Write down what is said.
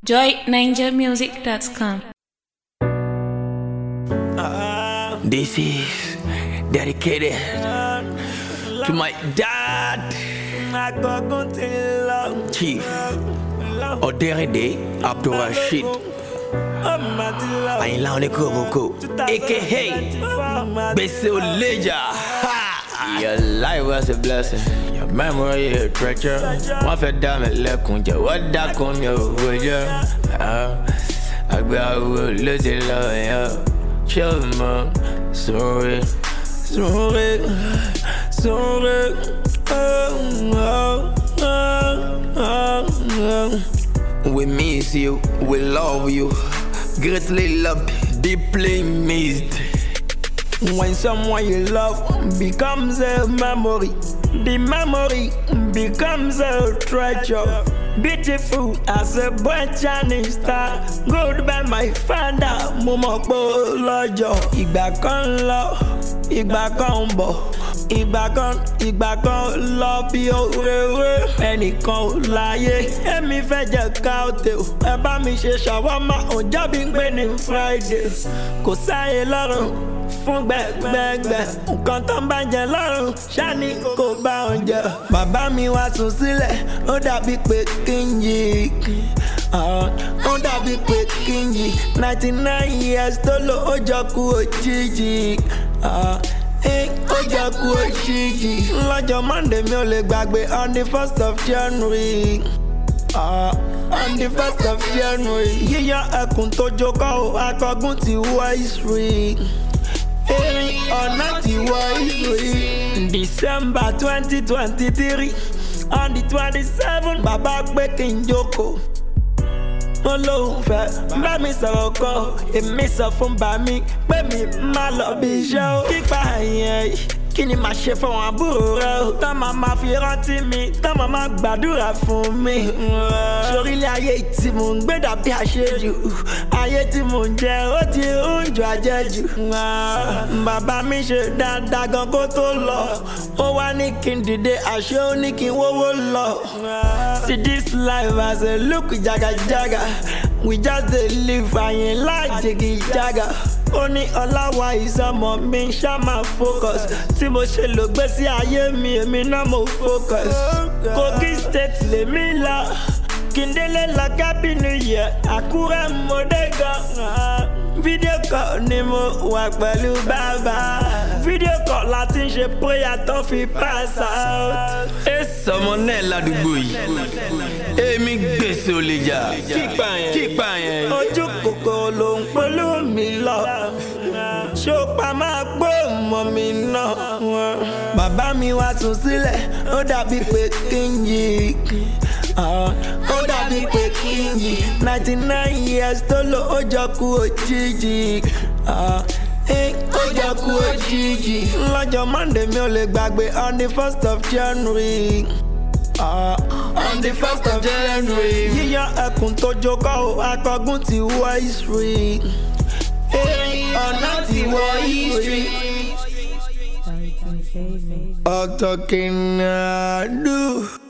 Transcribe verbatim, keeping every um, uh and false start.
joy ninja music dot com. This is dedicated to my dad, Chief Oderede Abdul Rashid Ayinla Onikoboko, aka Bese Oleja. Your life was a blessing, your memory a treasure. One for damn it, lekunja, what that come your wager. I will lose it, love, yeah. Chill, man, sorry, sorry, sorry. Oh, oh, oh, oh. We miss you, we love you, greatly loved, deeply missed. When someone you love becomes a memory, the memory becomes a treasure. Beautiful as a bright shining star. Goodbye my father, Momokbo Lojo. Ìgbà kan lọ, ìgbà kan bọ̀, ìgbà kan, ìgbà kan lọ bí òréré. Ẹnìkan ò láyé, èmi fẹ́ jẹ káòtè o. Ẹ bá mi ṣe ṣàwámà, ọjọ́ bí ń gbé ní Friday. Kò sáyé lọ́rùn fún gbẹ̀gbẹ̀gbẹ̀, nǹkan tó ń bàjẹ́ lọ́rùn ṣáni kò bá wọn jẹ. Bàbá mi wá sùn sílẹ̀, ó dàbí pé kí n yí. Ó dàbí pé kí n yí. ninety nine years tó lò ó jọ kú òjijì. Ó jọ kú òjijì. Lọ́jọ́ Monday mi ò lè gbàgbé on the first of January. Uh, on the first of January. Yíyọ ẹkùn tó jókòó, akọgun ti wọ history. Erin ọ̀nà ti wọ history. December twenty twenty-three. On the twenty-seventh, bàbá pé kí n jókòó. Mo lóun fẹ́ bá mi sọ̀rọ̀ kan, èmi sọ fún bàmí pé mi má lọ bí iṣẹ́ o. Pípa yẹn kí ni màá ṣe fún àwọn àbúrò rẹ o? Tán máa ma fi rántí mi, tán máa ma gbàdúrà fún mi. Sórílẹ̀ ayé tí mò ń gbé dàbí àṣejù, ayé tí mò ń jẹ ó ti ń jù àjẹjù. Bàbá mi ṣe dáadáa gan kó tó lọ, ó wá ní kí n dìde, àṣé ó ní kí n wówó lọ. See this life as a look jagajaga, we just dey live Ayinla jìgìjàgà. Ó ní ọláwà ìsọmọ mi ṣá máa focus. Tí mo ṣe lò gbé sí ayé mi, èmi náà mo focus. Kogi state lèmi lọ, kí n délé lọ kábí new year, Àkúrẹ́ mo dé gan. Fídíò call ni mo wà pẹ̀lú bàbá. Fídíò call láti ń ṣe prayer tó fi pass out. Ẹ sọmọ náà ládùúgbò yìí, èmi Bese Oleja. Kípa yẹn, kípa yẹn. Ojú kòkòrò ló ń polú mi lọ. Ṣópa máa gbó mọ́ mi náà. Bàbá mi wá sùn sílẹ̀, ó dàbí pé kí n yí. Ó dàbí pé kí n yí. ninety nine years tó lò ó jọ kú òjijì. Ó jọ kú òjijì. Lọ́jọ́ Monday mi ò lè gbàgbé on the first of January. Uh, on the first of January. Yíyọ ẹkùn tó jókòó, akọgun ti wọ history. Erin ọ̀nà ti wọ history. Ọ̀tọ̀ kìnnà dùn.